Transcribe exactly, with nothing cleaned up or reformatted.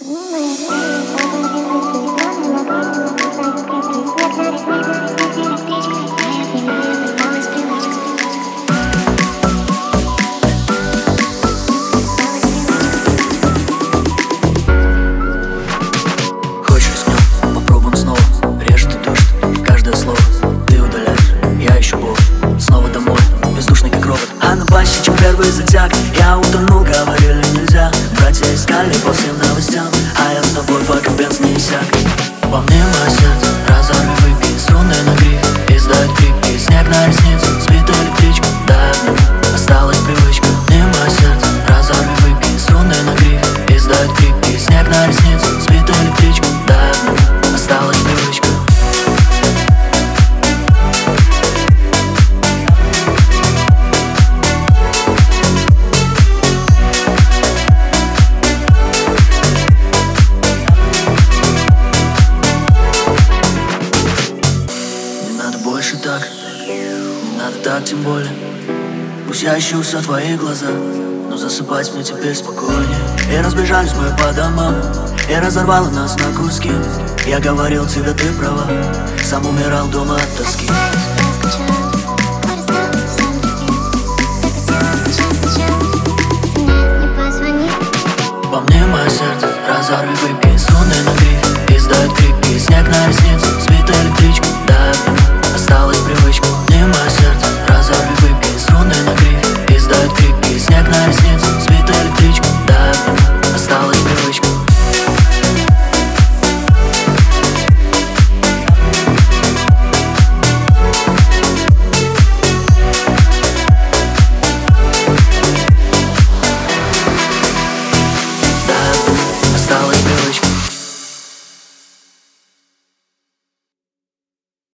Первый затяг, я утонул, говорили нельзя. Братья искали по всем новостям, а я с тобой пока бенз не иссяк. Во мне мое сердце, разорви, выпей струны на гриф. Издает крик и снег на реснице, спит электричка, да, осталась привычка. Мне мое сердце, разорви, выпей струны на гриф. Издает крик и снег на реснице, спит электричка, да, осталась привычка. Больше так, не надо так, тем более. Пусть я ищу все твои глаза, но засыпать мне теперь спокойнее. И разбежались мы по домам, и разорвало нас на куски. Я говорил тебе, ты права, сам умирал дома от тоски. По мне мое сердце, разорви, выпей струны на гриф. Издает крик и снег на реснице, спит электричка, да, осталась привычка. Не мое сердце.